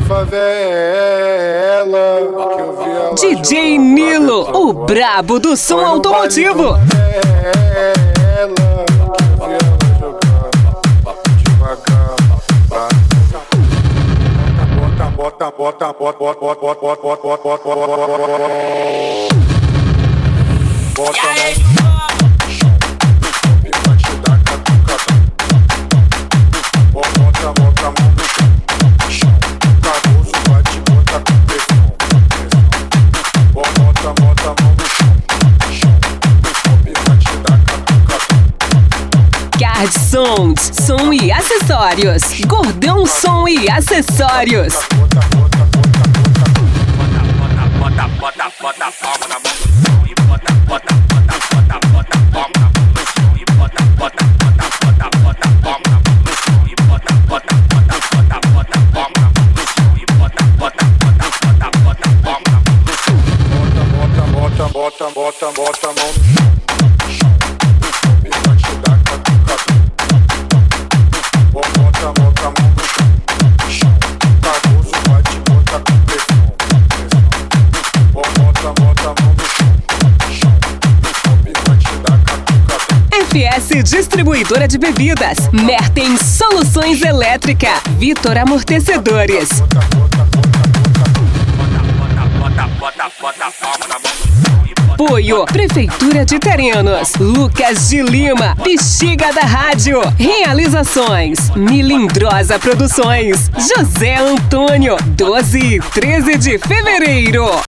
favela. DJ Nilo, o brabo do som automotivo. Card Sons, som e acessórios. Gordão Som e Acessórios. Bota a mão no chão. E vai te dar catucada. Bota a mão no chão. Caruso vai te botar com pressão. Bota a mão no chão. E vai te dar catucada. FS Distribuidora de Bebidas. Mertens Soluções Elétrica. Vitor Amortecedores. Apoio Prefeitura de Terenos, Lucas de Lima, Bexiga da Rádio. Realizações Milindrosa Produções, José Antônio, 12 e 13 de fevereiro.